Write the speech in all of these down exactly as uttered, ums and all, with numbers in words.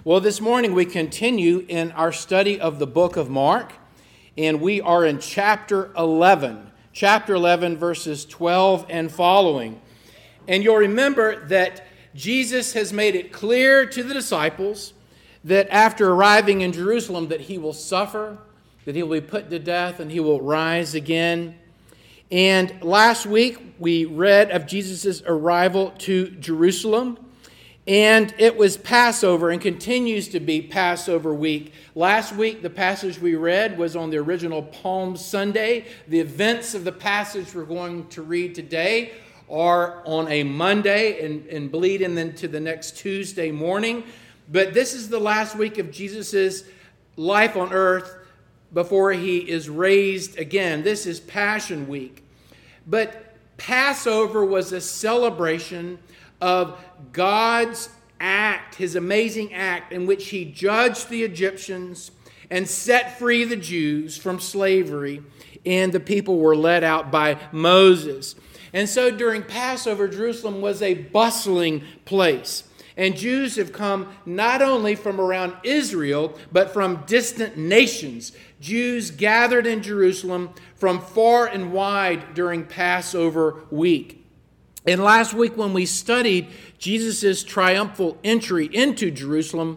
Well, this morning we continue in our study of the book of Mark, and we are in chapter eleven. Chapter eleven, verses twelve and following. And you'll remember that Jesus has made it clear to the disciples that after arriving in Jerusalem that he will suffer, that he will be put to death, and he will rise again. And last week we read of Jesus' arrival to Jerusalem. And it was Passover and continues to be Passover week. Last week, the passage we read was on the original Palm Sunday. The events of the passage we're going to read today are on a Monday and, and bleed into the next Tuesday morning. But this is the last week of Jesus' life on earth before he is raised again. This is Passion Week. But Passover was a celebration of God's act, his amazing act in which he judged the Egyptians and set free the Jews from slavery, and the people were led out by Moses. And so during Passover, Jerusalem was a bustling place. And Jews have come not only from around Israel, but from distant nations. Jews gathered in Jerusalem from far and wide during Passover week. And last week when we studied Jesus' triumphal entry into Jerusalem,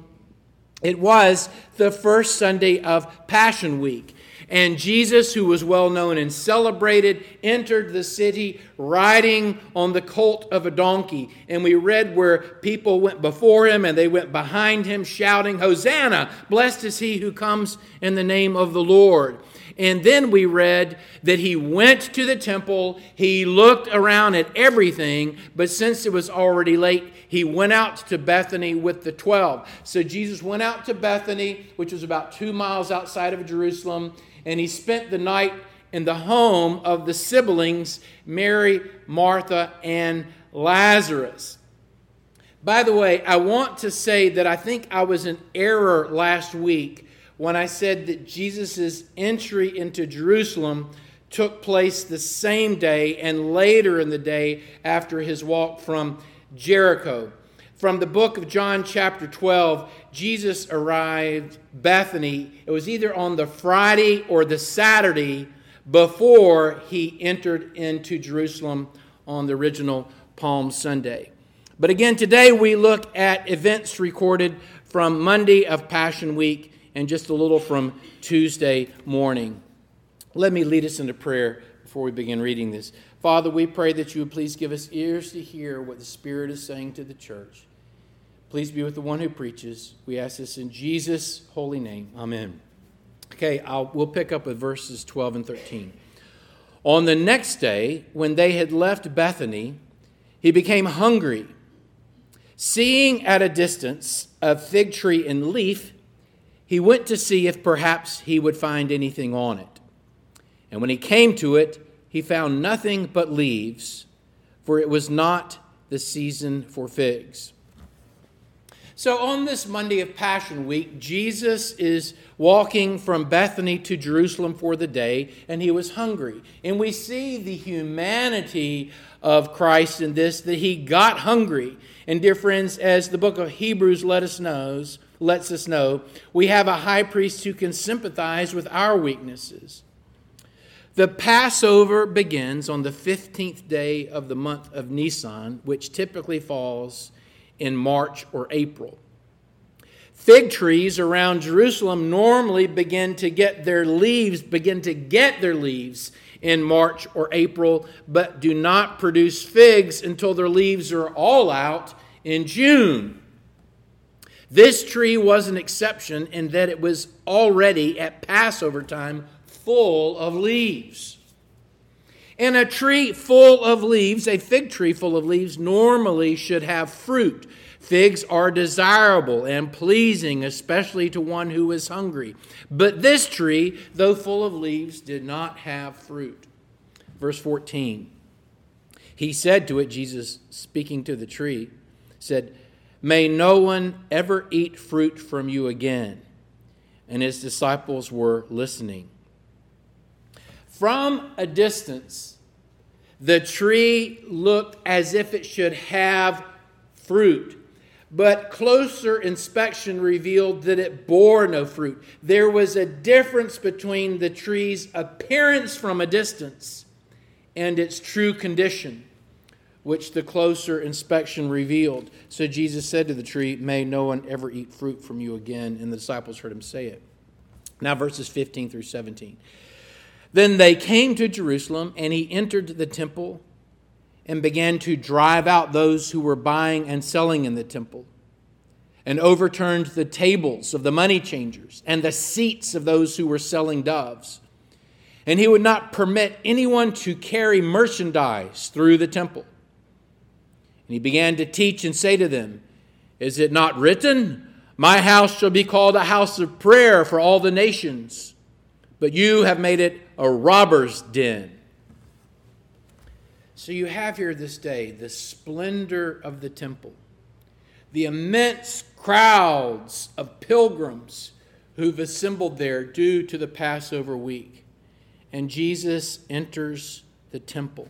it was the first Sunday of Passion Week. And Jesus, who was well known and celebrated, entered the city riding on the colt of a donkey. And we read where people went before him and they went behind him shouting, "Hosanna! Blessed is he who comes in the name of the Lord." And then we read that he went to the temple, he looked around at everything, but since it was already late, he went out to Bethany with the twelve. So Jesus went out to Bethany, which was about two miles outside of Jerusalem, and he spent the night in the home of the siblings, Mary, Martha, and Lazarus. By the way, I want to say that I think I was in error last week when I said that Jesus' entry into Jerusalem took place the same day and later in the day after his walk from Jericho. From the book of John chapter twelve, Jesus arrived Bethany. It was either on the Friday or the Saturday before he entered into Jerusalem on the original Palm Sunday. But again, today we look at events recorded from Monday of Passion Week and just a little from Tuesday morning. Let me lead us into prayer before we begin reading this. Father, we pray that you would please give us ears to hear what the Spirit is saying to the church. Please be with the one who preaches. We ask this in Jesus' holy name. Amen. Okay, I'll, we'll pick up with verses twelve and thirteen. On the next day, when they had left Bethany, he became hungry. Seeing at a distance a fig tree in leaf, he went to see if perhaps he would find anything on it. And when he came to it, he found nothing but leaves, for it was not the season for figs. So on this Monday of Passion Week, Jesus is walking from Bethany to Jerusalem for the day, and he was hungry. And we see the humanity of Christ in this, that he got hungry. And dear friends, as the book of Hebrews let us know, lets us know, we have a high priest who can sympathize with our weaknesses. The Passover begins on the fifteenth day of the month of Nisan, which typically falls in March or April. Fig trees around Jerusalem normally begin to get their leaves, begin to get their leaves in March or April, but do not produce figs until their leaves are all out in June. This tree was an exception in that it was already at Passover time full of leaves. And a tree full of leaves, a fig tree full of leaves, normally should have fruit. Figs are desirable and pleasing, especially to one who is hungry. But this tree, though full of leaves, did not have fruit. Verse fourteen. He said to it, Jesus speaking to the tree, said, "May no one ever eat fruit from you again." And his disciples were listening. From a distance, the tree looked as if it should have fruit. But closer inspection revealed that it bore no fruit. There was a difference between the tree's appearance from a distance and its true condition, which the closer inspection revealed. So Jesus said to the tree, "May no one ever eat fruit from you again." And the disciples heard him say it. Now verses fifteen through seventeen. Then they came to Jerusalem, and he entered the temple and began to drive out those who were buying and selling in the temple, and overturned the tables of the money changers and the seats of those who were selling doves. And he would not permit anyone to carry merchandise through the temple. And he began to teach and say to them, "Is it not written, 'My house shall be called a house of prayer for all the nations'? But you have made it a robber's den." So you have here this day the splendor of the temple, the immense crowds of pilgrims who've assembled there due to the Passover week. And Jesus enters the temple.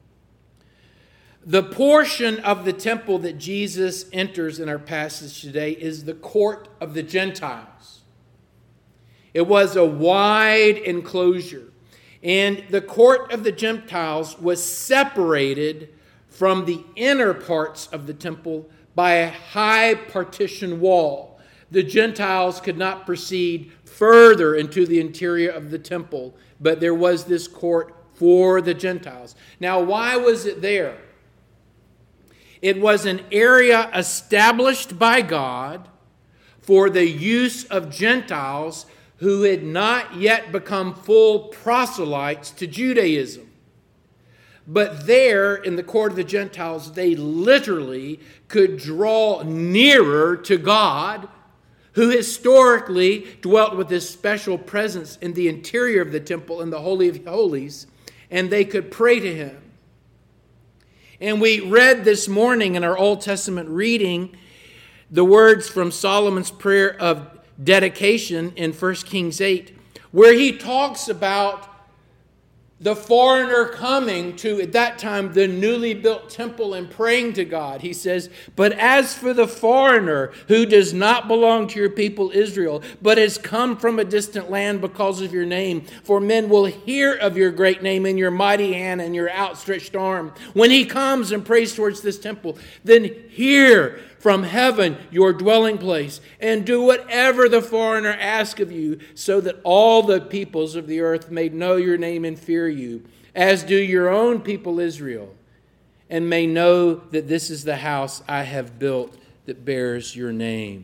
The portion of the temple that Jesus enters in our passage today is the court of the Gentiles. It was a wide enclosure, and the court of the Gentiles was separated from the inner parts of the temple by a high partition wall. The Gentiles could not proceed further into the interior of the temple, but there was this court for the Gentiles. Now, why was it there? It was an area established by God for the use of Gentiles who had not yet become full proselytes to Judaism. But there, in the court of the Gentiles, they literally could draw nearer to God, who historically dwelt with this special presence in the interior of the temple, in the Holy of Holies, and they could pray to him. And we read this morning in our Old Testament reading the words from Solomon's prayer of dedication in First Kings eight, where he talks about the foreigner coming to, at that time, the newly built temple and praying to God. He says, "But as for the foreigner who does not belong to your people Israel, but has come from a distant land because of your name, for men will hear of your great name and your mighty hand and your outstretched arm. When he comes and prays towards this temple, then hear from heaven your dwelling place, and do whatever the foreigner asks of you, so that all the peoples of the earth may know your name and fear you, as do your own people Israel, and may know that this is the house I have built that bears your name."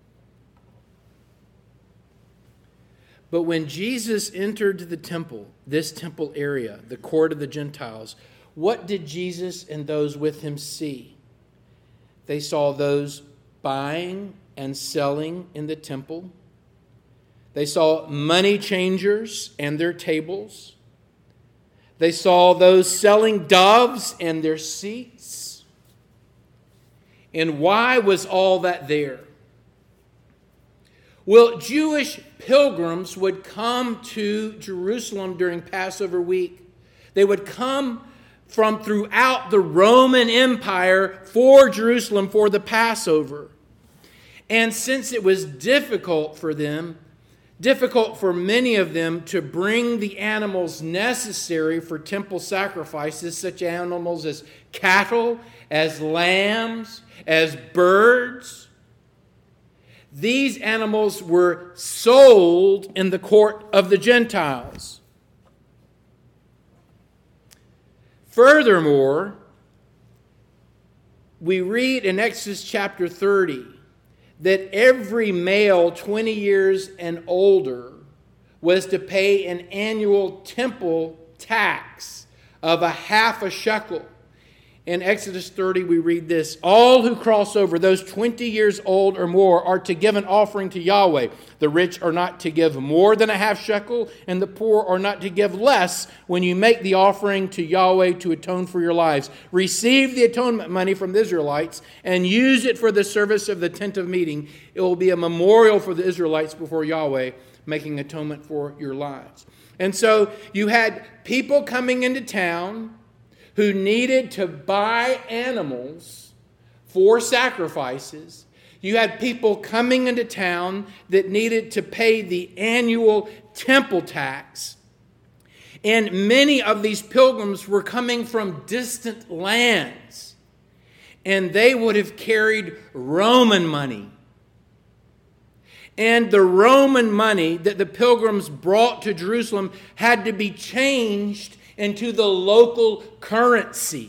But when Jesus entered the temple, this temple area, the court of the Gentiles, what did Jesus and those with him see? They saw those buying and selling in the temple. They saw money changers and their tables. They saw those selling doves and their seats. And why was all that there? Well, Jewish pilgrims would come to Jerusalem during Passover week. They would come from throughout the Roman Empire for Jerusalem for the Passover. And since it was difficult for them, difficult for many of them to bring the animals necessary for temple sacrifices, such animals as cattle, as lambs, as birds, these animals were sold in the court of the Gentiles. Furthermore, we read in Exodus chapter thirty that every male twenty years and older was to pay an annual temple tax of a half a shekel. In Exodus thirty, we read this: "All who cross over, those twenty years old or more, are to give an offering to Yahweh. The rich are not to give more than a half shekel, and the poor are not to give less when you make the offering to Yahweh to atone for your lives. Receive the atonement money from the Israelites and use it for the service of the tent of meeting. It will be a memorial for the Israelites before Yahweh, making atonement for your lives." And so you had people coming into town who needed to buy animals for sacrifices. You had people coming into town that needed to pay the annual temple tax. And many of these pilgrims were coming from distant lands. And they would have carried Roman money. And the Roman money that the pilgrims brought to Jerusalem had to be changed into the local currency.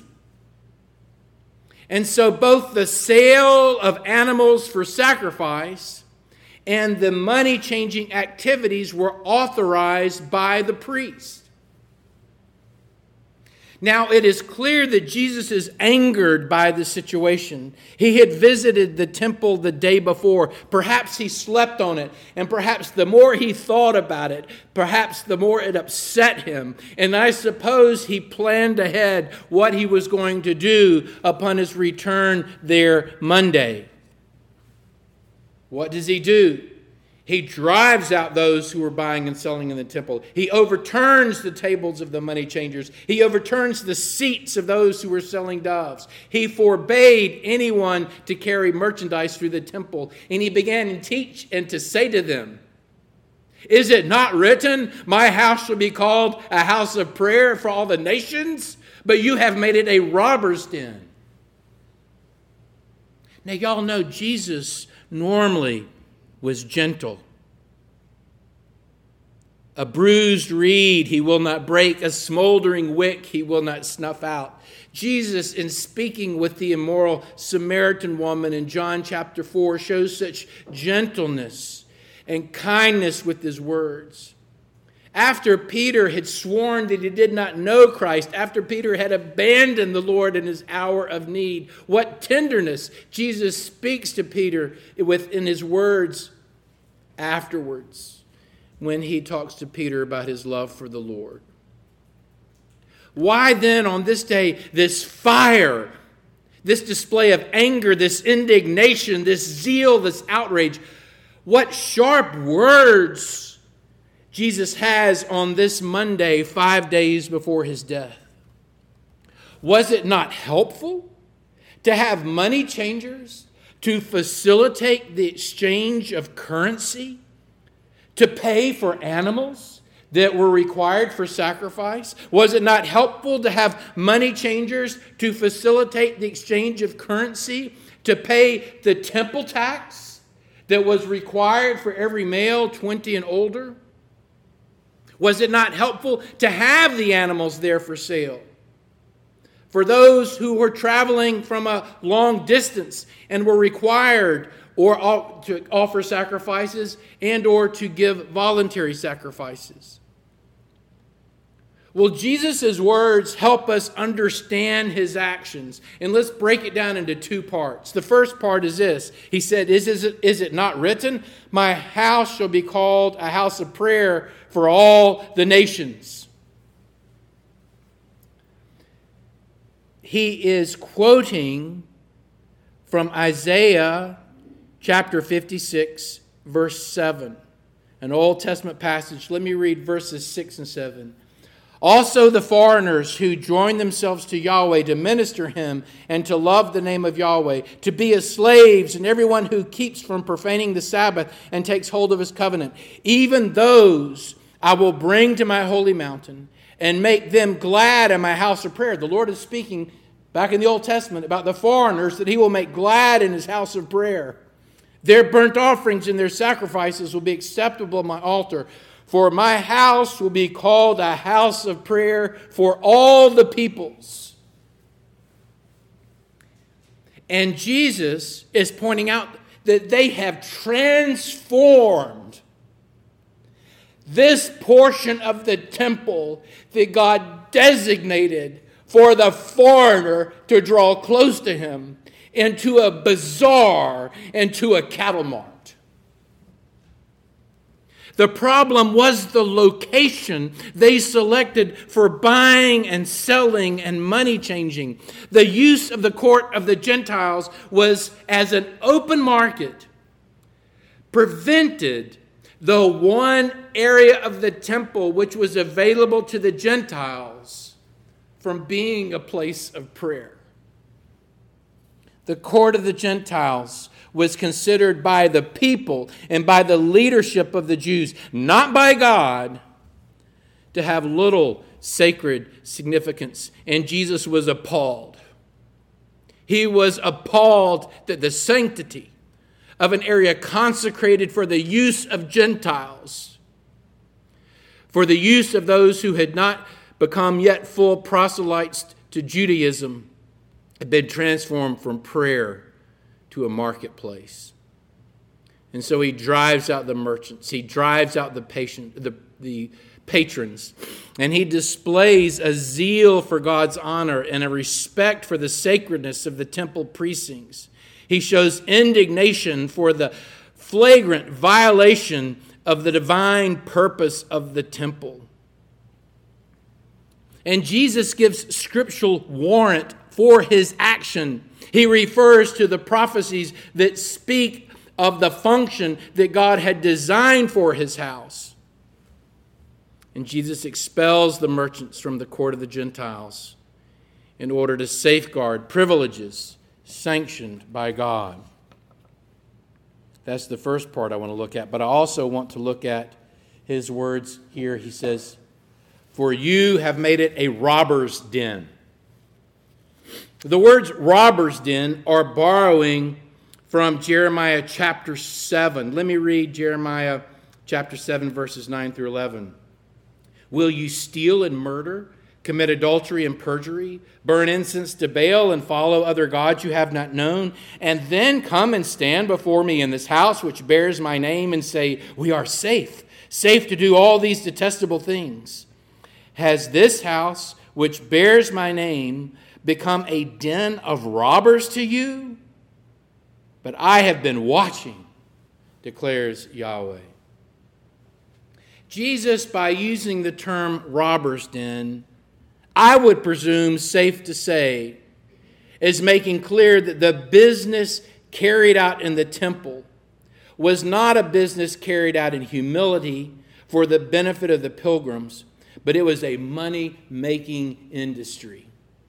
And so both the sale of animals for sacrifice and the money-changing activities were authorized by the priest. Now, it is clear that Jesus is angered by the situation. He had visited the temple the day before. Perhaps he slept on it. And perhaps the more he thought about it, perhaps the more it upset him. And I suppose he planned ahead what he was going to do upon his return there Monday. What does he do? He drives out those who were buying and selling in the temple. He overturns the tables of the money changers. He overturns the seats of those who were selling doves. He forbade anyone to carry merchandise through the temple. And he began to teach and to say to them, "Is it not written, my house shall be called a house of prayer for all the nations? But you have made it a robber's den." Now, y'all know Jesus normally was gentle. A bruised reed he will not break, a smoldering wick he will not snuff out. Jesus, in speaking with the immoral Samaritan woman in John chapter four, shows such gentleness and kindness with his words. After Peter had sworn that he did not know Christ, after Peter had abandoned the Lord in his hour of need, what tenderness Jesus speaks to Peter with in his words afterwards when he talks to Peter about his love for the Lord. Why then on this day this fire, this display of anger, this indignation, this zeal, this outrage? What sharp words Jesus has on this Monday, five days before his death. Was it not helpful to have money changers to facilitate the exchange of currency, to pay for animals that were required for sacrifice? Was it not helpful to have money changers to facilitate the exchange of currency, to pay the temple tax that was required for every male twenty and older? Was it not helpful to have the animals there for sale? For those who were traveling from a long distance and were required or to offer sacrifices and or to give voluntary sacrifices. Well, Jesus' words help us understand his actions. And let's break it down into two parts. The first part is this. He said, is, is, it, is it not written, my house shall be called a house of prayer for all the nations? He is quoting from Isaiah chapter fifty-six, verse seven, an Old Testament passage. Let me read verses six and seven. Also the foreigners who join themselves to Yahweh to minister him and to love the name of Yahweh, to be his slaves, and everyone who keeps from profaning the Sabbath and takes hold of his covenant, even those I will bring to my holy mountain and make them glad in my house of prayer. The Lord is speaking back in the Old Testament about the foreigners that he will make glad in his house of prayer. Their burnt offerings and their sacrifices will be acceptable at my altar. For my house will be called a house of prayer for all the peoples. And Jesus is pointing out that they have transformed this portion of the temple that God designated for the foreigner to draw close to him into a bazaar, into a cattle mart. The problem was the location they selected for buying and selling and money changing. The use of the court of the Gentiles was as an open market, prevented the one area of the temple which was available to the Gentiles from being a place of prayer. The court of the Gentiles was considered by the people and by the leadership of the Jews, not by God, to have little sacred significance. And Jesus was appalled. He was appalled that the sanctity of an area consecrated for the use of Gentiles, for the use of those who had not become yet full proselytes to Judaism, had been transformed from prayer to a marketplace. And so he drives out the merchants. He drives out the patient, the, the patrons. And he displays a zeal for God's honor and a respect for the sacredness of the temple precincts. He shows indignation for the flagrant violation of the divine purpose of the temple. And Jesus gives scriptural warrant for his action. He refers to the prophecies that speak of the function that God had designed for his house. And Jesus expels the merchants from the court of the Gentiles in order to safeguard privileges sanctioned by God. That's the first part I want to look at. But I also want to look at his words here. He says, "For you have made it a robber's den." The words robber's den are borrowing from Jeremiah chapter seven. Let me read Jeremiah chapter seven, verses nine through eleven. "Will you steal and murder, commit adultery and perjury, burn incense to Baal and follow other gods you have not known, and then come and stand before me in this house which bears my name and say, 'We are safe, safe to do all these detestable things'? Has this house which bears my name become a den of robbers to you? But I have been watching, declares Yahweh." Jesus, by using the term robber's den, I would presume, safe to say, is making clear that the business carried out in the temple was not a business carried out in humility for the benefit of the pilgrims, but it was a money-making industry.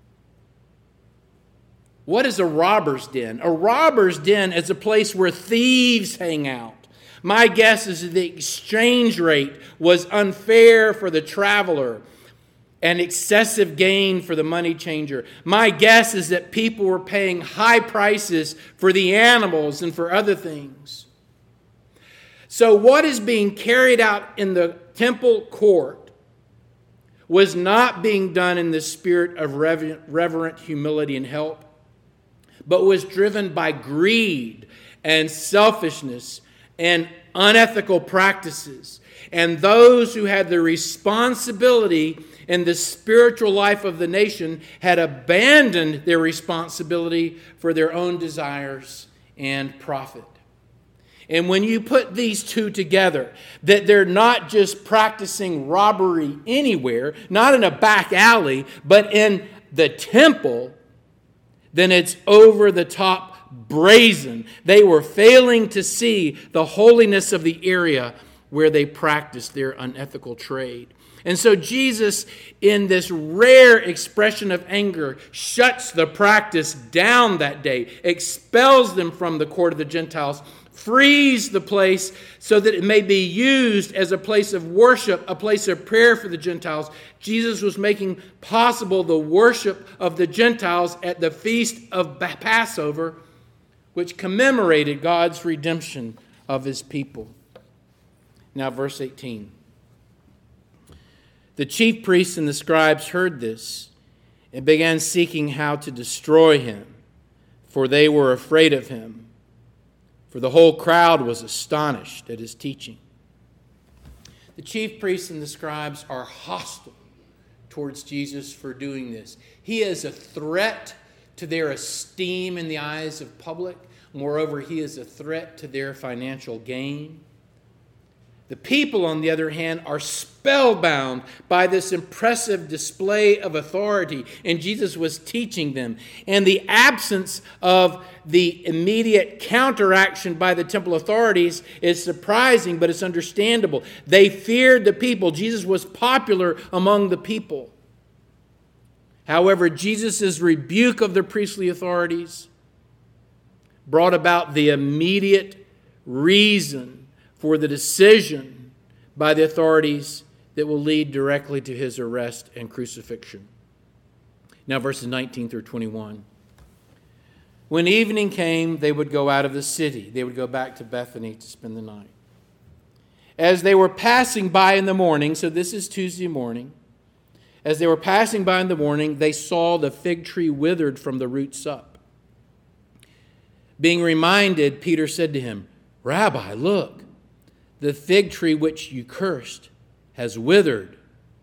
What is a robber's den? A robber's den is a place where thieves hang out. My guess is that the exchange rate was unfair for the traveler and excessive gain for the money changer. My guess is that people were paying high prices for the animals and for other things. So what is being carried out in the temple court was not being done in the spirit of reverent, reverent humility and help, but was driven by greed and selfishness and unethical practices. And those who had the responsibility in the spiritual life of the nation had abandoned their responsibility for their own desires and profit. And when you put these two together, that they're not just practicing robbery anywhere, not in a back alley, but in the temple, then it's over the top brazen. They were failing to see the holiness of the area where they practiced their unethical trade. And so Jesus, in this rare expression of anger, shuts the practice down that day, expels them from the court of the Gentiles, frees the place so that it may be used as a place of worship, a place of prayer for the Gentiles. Jesus was making possible the worship of the Gentiles at the feast of Passover, which commemorated God's redemption of his people. Now, verse eighteen. "The chief priests and the scribes heard this and began seeking how to destroy him, for they were afraid of him. For the whole crowd was astonished at his teaching." The chief priests and the scribes are hostile towards Jesus for doing this. He is a threat to their esteem in the eyes of public. Moreover, he is a threat to their financial gain. The people, on the other hand, are spellbound by this impressive display of authority, and Jesus was teaching them. And the absence of the immediate counteraction by the temple authorities is surprising, but it's understandable. They feared the people. Jesus was popular among the people. However, Jesus' rebuke of the priestly authorities brought about the immediate reason for the decision by the authorities that will lead directly to his arrest and crucifixion. Now verses nineteen through twenty-one. When evening came, they would go out of the city. They would go back to Bethany to spend the night. As they were passing by in the morning, so this is Tuesday morning, as they were passing by in the morning, they saw the fig tree withered from the roots up. Being reminded, Peter said to him, Rabbi, look, the fig tree which you cursed has withered.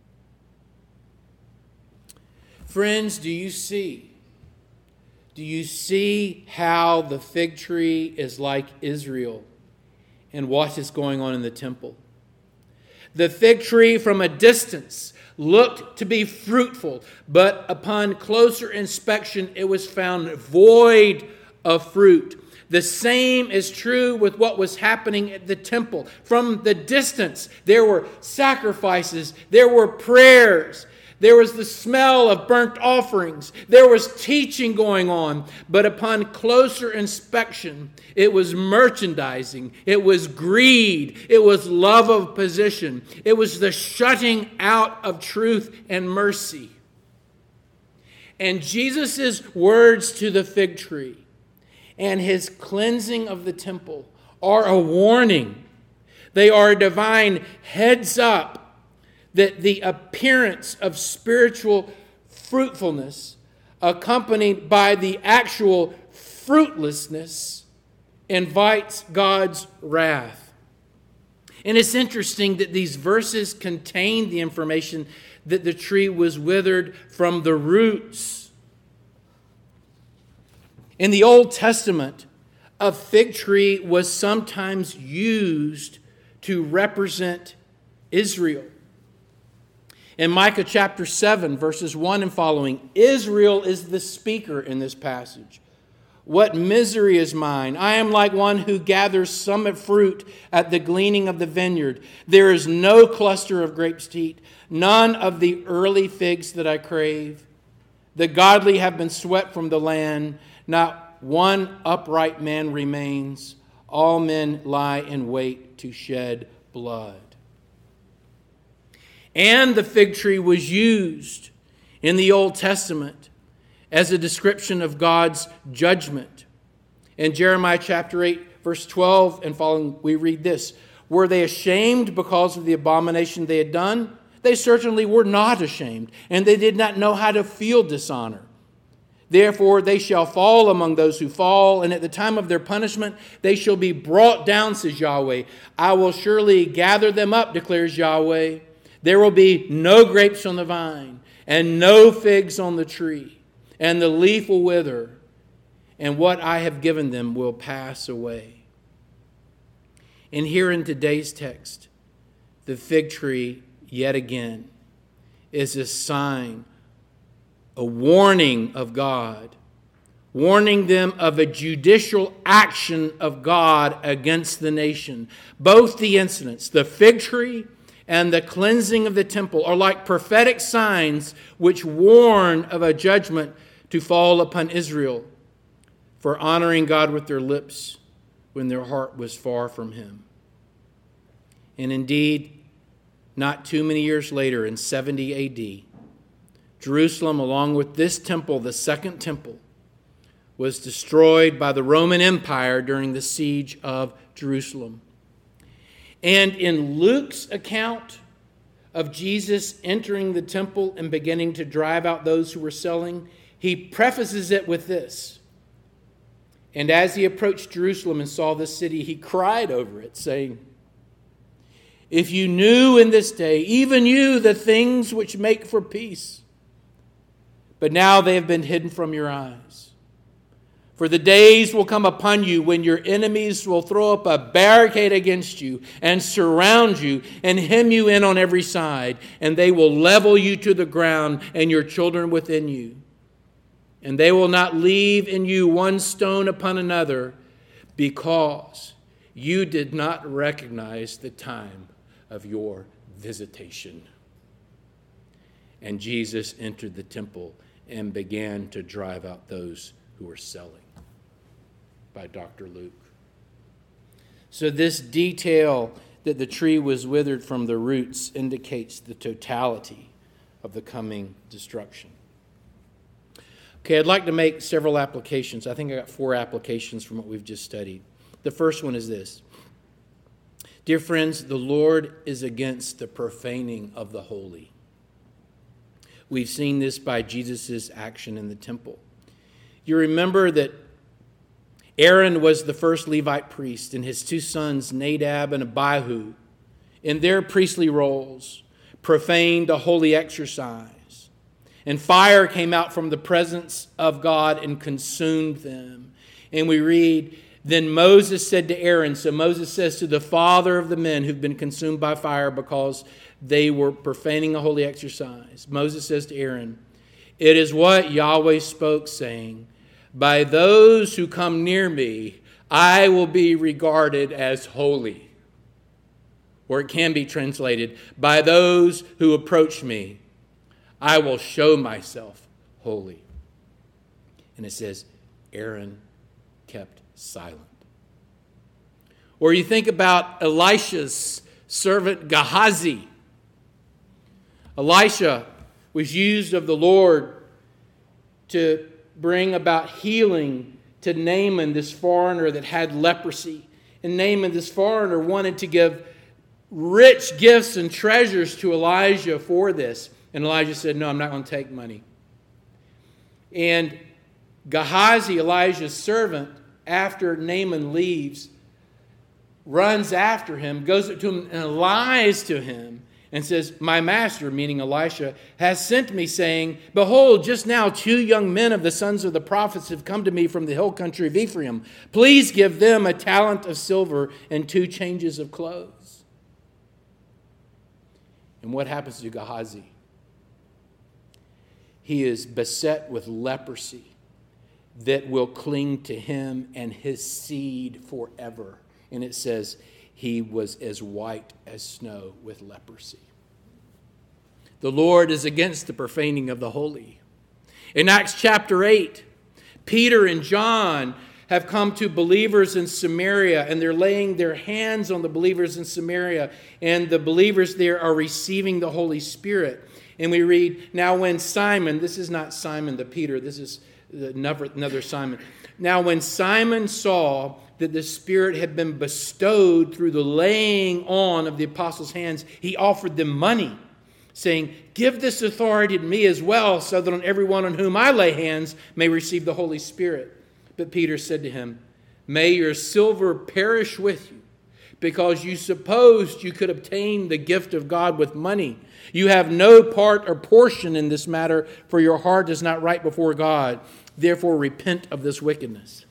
Friends, do you see? Do you see how the fig tree is like Israel and what is going on in the temple? The fig tree from a distance looked to be fruitful, but upon closer inspection it was found void of fruit. The same is true with what was happening at the temple. From the distance, there were sacrifices, there were prayers, there was the smell of burnt offerings, there was teaching going on, but upon closer inspection, it was merchandising, it was greed, it was love of position, it was the shutting out of truth and mercy. And Jesus' words to the fig tree and his cleansing of the temple are a warning. They are a divine heads up that the appearance of spiritual fruitfulness accompanied by the actual fruitlessness invites God's wrath. And it's interesting that these verses contain the information that the tree was withered from the roots. In the Old Testament, a fig tree was sometimes used to represent Israel. In Micah chapter seven, verses one and following, Israel is the speaker in this passage. What misery is mine! I am like one who gathers summit fruit at the gleaning of the vineyard. There is no cluster of grapes to eat, none of the early figs that I crave. The godly have been swept from the land. Not one upright man remains. All men lie in wait to shed blood. And the fig tree was used in the Old Testament as a description of God's judgment. In Jeremiah chapter eight, verse twelve and following, we read this. Were they ashamed because of the abomination they had done? They certainly were not ashamed, and they did not know how to feel dishonor. Therefore they shall fall among those who fall, and at the time of their punishment they shall be brought down, says Yahweh. I will surely gather them up, declares Yahweh. There will be no grapes on the vine, and no figs on the tree, and the leaf will wither, and what I have given them will pass away. And here in today's text, the fig tree, yet again, is a sign, a warning of God, warning them of a judicial action of God against the nation. Both the incidents, the fig tree and the cleansing of the temple, are like prophetic signs which warn of a judgment to fall upon Israel for honoring God with their lips when their heart was far from him. And indeed, not too many years later, in seventy A D, Jerusalem, along with this temple, the second temple, was destroyed by the Roman Empire during the siege of Jerusalem. And in Luke's account of Jesus entering the temple and beginning to drive out those who were selling, he prefaces it with this. And as he approached Jerusalem and saw the city, he cried over it, saying, if you knew in this day, even you, the things which make for peace, but now they have been hidden from your eyes. For the days will come upon you when your enemies will throw up a barricade against you and surround you and hem you in on every side, and they will level you to the ground and your children within you. And they will not leave in you one stone upon another, because you did not recognize the time of your visitation. And Jesus entered the temple and began to drive out those who were selling. by Doctor Luke. So this detail that the tree was withered from the roots indicates the totality of the coming destruction. Okay, I'd like to make several applications. I think I got four applications from what we've just studied. The first one is this. Dear friends, the Lord is against the profaning of the holy. We've seen this by Jesus' action in the temple. You remember that Aaron was the first Levite priest, and his two sons, Nadab and Abihu, in their priestly roles, profaned a holy exercise. And fire came out from the presence of God and consumed them. And we read, then Moses said to Aaron, so Moses says to the father of the men who've been consumed by fire because they were profaning a holy exercise. Moses says to Aaron, it is what Yahweh spoke, saying, by those who come near me, I will be regarded as holy. Or it can be translated, by those who approach me, I will show myself holy. And it says, Aaron kept silent. Or you think about Elisha's servant Gehazi. Elisha was used of the Lord to bring about healing to Naaman, this foreigner that had leprosy. And Naaman, this foreigner, wanted to give rich gifts and treasures to Elijah for this. And Elijah said, no, I'm not going to take money. And Gehazi, Elijah's servant, after Naaman leaves, runs after him, goes up to him and lies to him and says, my master, meaning Elisha, has sent me saying, behold, just now two young men of the sons of the prophets have come to me from the hill country of Ephraim. Please give them a talent of silver and two changes of clothes. And what happens to Gehazi? He is beset with leprosy that will cling to him and his seed forever. And it says he was as white as snow with leprosy. The Lord is against the profaning of the holy. In Acts chapter eight, Peter and John have come to believers in Samaria, and they're laying their hands on the believers in Samaria, and the believers there are receiving the Holy Spirit. And we read, now when Simon, this is not Simon the Peter, this is another, another Simon. Now when Simon saw that the Spirit had been bestowed through the laying on of the apostles' hands, he offered them money, saying, give this authority to me as well, so that on everyone on whom I lay hands may receive the Holy Spirit. But Peter said to him, may your silver perish with you, because you supposed you could obtain the gift of God with money. You have no part or portion in this matter, for your heart is not right before God. Therefore repent of this wickedness.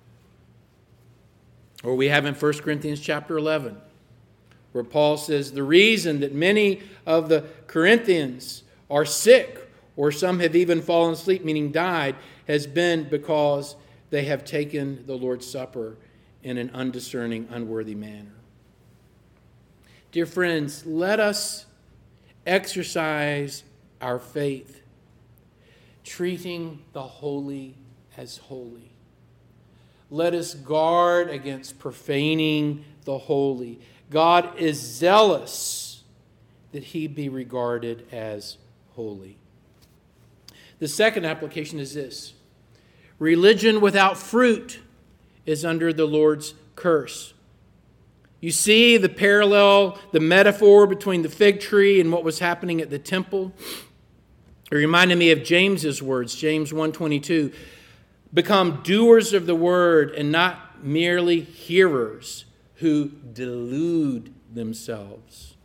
Or we have in First Corinthians chapter eleven, where Paul says the reason that many of the Corinthians are sick, or some have even fallen asleep, meaning died, has been because they have taken the Lord's Supper in an undiscerning, unworthy manner. Dear friends, let us exercise our faith, treating the holy as holy. Let us guard against profaning the holy. God is zealous that he be regarded as holy. The second application is this. Religion without fruit is under the Lord's curse. You see the parallel, the metaphor between the fig tree and what was happening at the temple. It reminded me of James's words, James one twenty-two. Become doers of the word and not merely hearers who delude themselves.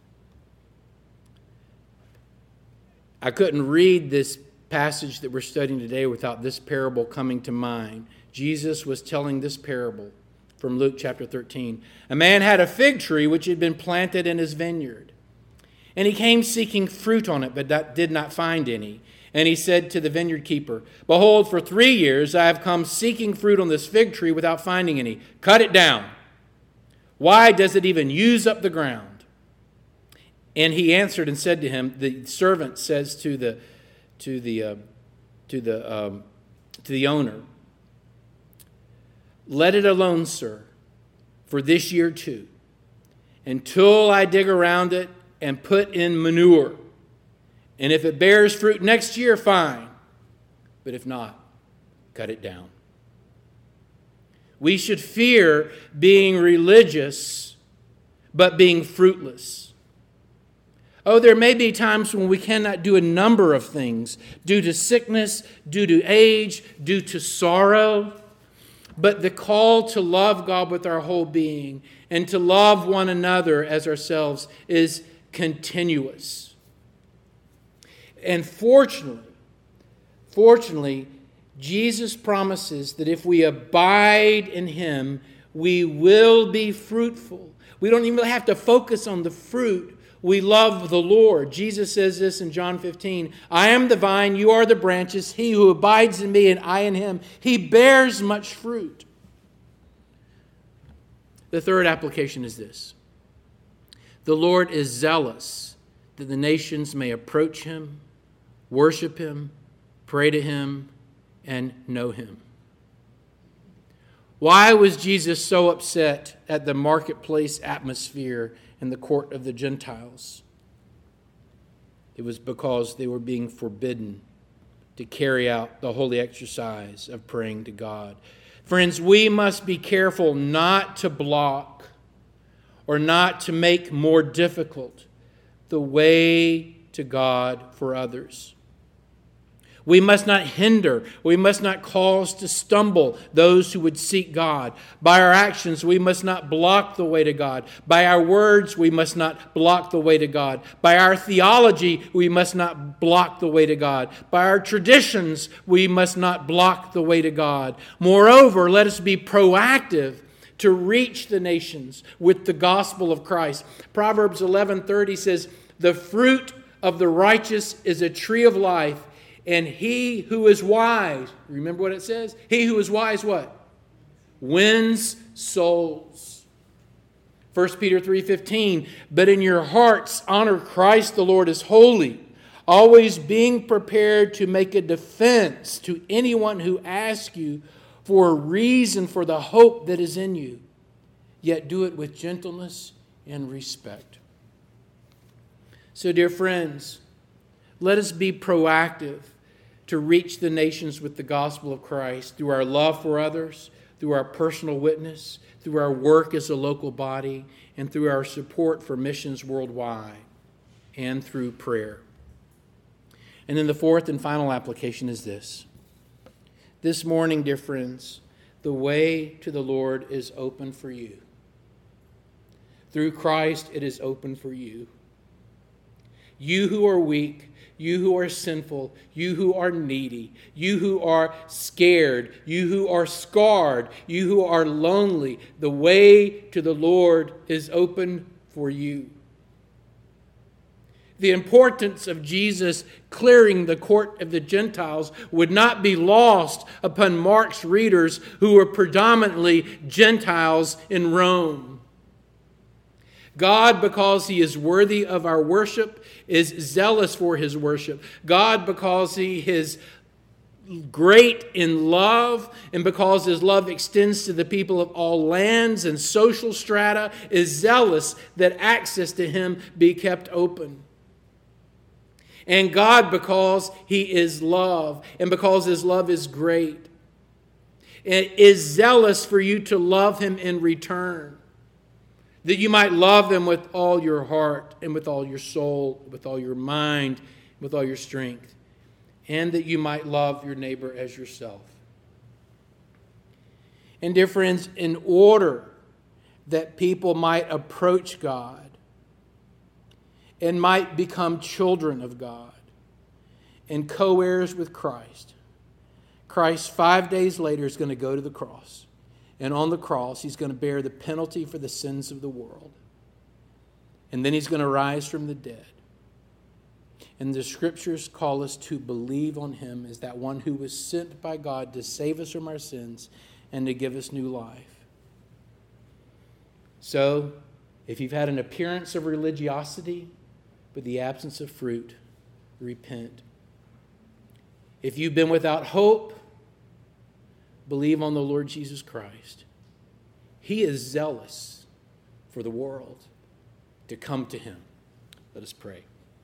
I couldn't read this passage that we're studying today without this parable coming to mind. Jesus was telling this parable from Luke chapter thirteen. A man had a fig tree which had been planted in his vineyard. And he came seeking fruit on it, but did not find any. And he said to the vineyard keeper, behold, for three years I have come seeking fruit on this fig tree without finding any. Cut it down. Why does it even use up the ground? And he answered and said to him, the servant says to the to the uh, to the um, to the owner, let it alone, sir, for this year too, until I dig around it and put in manure. And if it bears fruit next year, fine. But if not, cut it down. We should fear being religious, but being fruitless. Oh, there may be times when we cannot do a number of things due to sickness, due to age, due to sorrow. But the call to love God with our whole being and to love one another as ourselves is continuous. And fortunately, fortunately, Jesus promises that if we abide in Him, we will be fruitful. We don't even have to focus on the fruit. We love the Lord. Jesus says this in John fifteen, I am the vine, you are the branches. He who abides in me and I in him, he bears much fruit. The third application is this. The Lord is zealous that the nations may approach him, worship him, pray to him, and know him. Why was Jesus so upset at the marketplace atmosphere in the court of the Gentiles? It was because they were being forbidden to carry out the holy exercise of praying to God. Friends, we must be careful not to block or not to make more difficult the way to God for others. We must not hinder, we must not cause to stumble those who would seek God. By our actions, we must not block the way to God. By our words, we must not block the way to God. By our theology, we must not block the way to God. By our traditions, we must not block the way to God. Moreover, let us be proactive to reach the nations with the gospel of Christ. Proverbs eleven thirty says, the fruit of the righteous is a tree of life, and he who is wise, remember what it says? He who is wise, what? Wins souls. First Peter three fifteen, but in your hearts honor Christ the Lord as holy, always being prepared to make a defense to anyone who asks you for a reason for the hope that is in you, yet do it with gentleness and respect. So, dear friends, let us be proactive to reach the nations with the gospel of Christ through our love for others, through our personal witness, through our work as a local body, and through our support for missions worldwide, and through prayer. And then the fourth and final application is this. This morning, dear friends, the way to the Lord is open for you. Through Christ, it is open for you. You who are weak, you who are sinful, you who are needy, you who are scared, you who are scarred, you who are lonely, the way to the Lord is open for you. The importance of Jesus clearing the court of the Gentiles would not be lost upon Mark's readers who were predominantly Gentiles in Rome. God, because he is worthy of our worship, is zealous for his worship. God, because he is great in love, and because his love extends to the people of all lands and social strata, is zealous that access to him be kept open. And God, because he is love, and because his love is great, is zealous for you to love him in return, that you might love them with all your heart and with all your soul, with all your mind, with all your strength, and that you might love your neighbor as yourself. And dear friends, in order that people might approach God and might become children of God and co-heirs with Christ, Christ five days later is going to go to the cross. And on the cross, he's going to bear the penalty for the sins of the world. And then he's going to rise from the dead. And the scriptures call us to believe on him as that one who was sent by God to save us from our sins and to give us new life. So, if you've had an appearance of religiosity, but the absence of fruit, repent. If you've been without hope, believe on the Lord Jesus Christ. He is zealous for the world to come to him. Let us pray.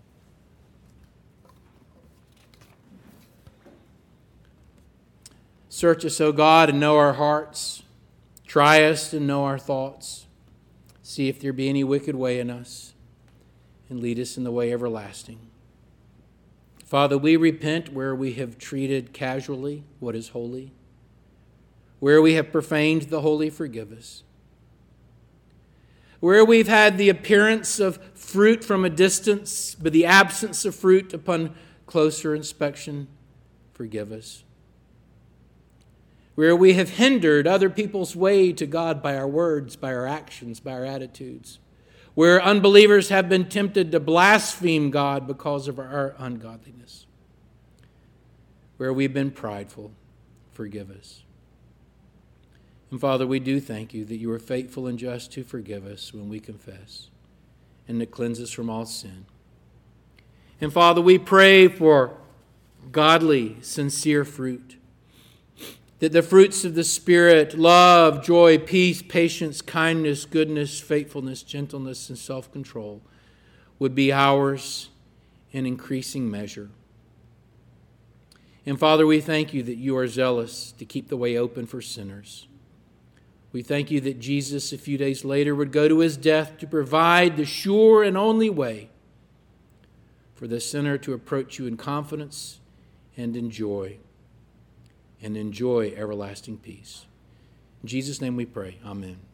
Search us, O God, and know our hearts. Try us and know our thoughts. See if there be any wicked way in us, and lead us in the way everlasting. Father, we repent where we have treated casually what is holy. Where we have profaned the holy, forgive us. Where we've had the appearance of fruit from a distance, but the absence of fruit upon closer inspection, forgive us. Where we have hindered other people's way to God by our words, by our actions, by our attitudes. Where unbelievers have been tempted to blaspheme God because of our ungodliness. Where we've been prideful, forgive us. And Father, we do thank you that you are faithful and just to forgive us when we confess and to cleanse us from all sin. And Father, we pray for godly, sincere fruit. That the fruits of the Spirit, love, joy, peace, patience, kindness, goodness, faithfulness, gentleness, and self-control would be ours in increasing measure. And Father, we thank you that you are zealous to keep the way open for sinners. We thank you that Jesus, a few days later, would go to his death to provide the sure and only way for the sinner to approach you in confidence and in joy. And enjoy everlasting peace. In Jesus' name we pray. Amen.